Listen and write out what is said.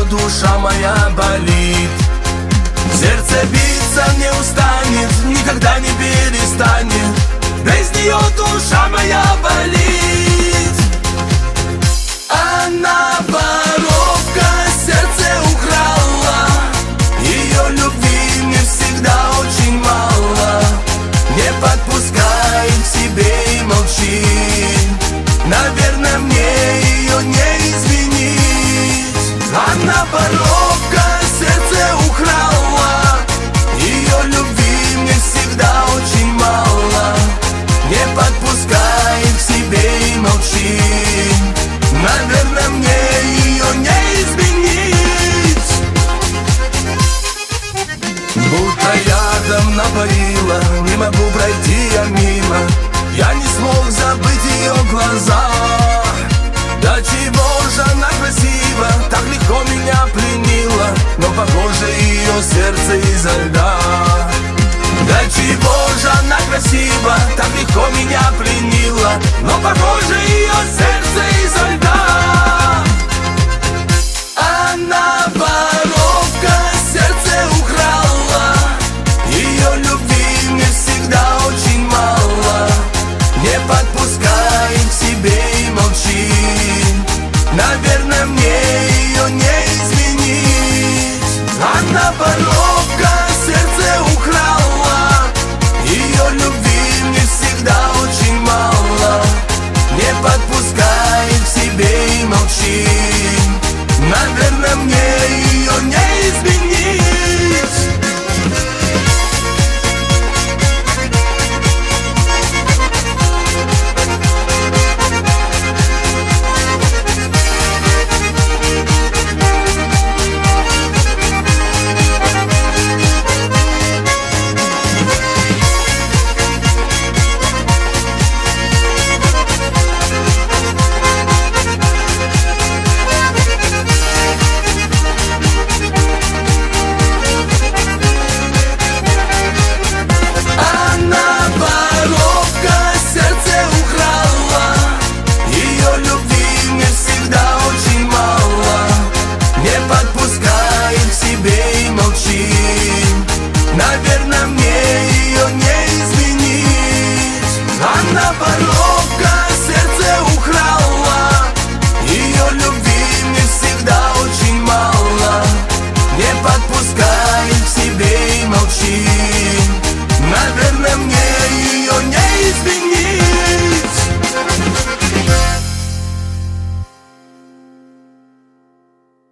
душа моя болит. Сердце биться не устанет, никогда не перестанет, без нее душа моя болит. Она воровка, сердце украла, ее любви мне всегда очень мало. Не подпускай к себе и молчи, наверное, мне ее не изменить. Она воровка, сердце украла, ее любви мне всегда очень мало. Не подпускай к себе и молчи, наверное, мне ее не изменить. Будто ядом напоила, не могу пройти я мимо. Я не смог забыть ее глаза. Да чего же она красива, так легко меня пленила, но похоже ее сердце изо льда. Да чего же она красива, так легко меня пленила, но похоже ее сердце изо льда. Она воровка, сердце украла, ее любви мне всегда очень мало. Не подпускай к себе и молчи, наверное, мне ее не изменить. Она воровка, сердце украла, ее любви мне всегда очень мало. Не подпускай к себе и молчи, наверное, мне ее не изменить. Наверное, мне ее не изменить. Она воровка, сердце украла, ее любви мне всегда очень мало. Не подпускай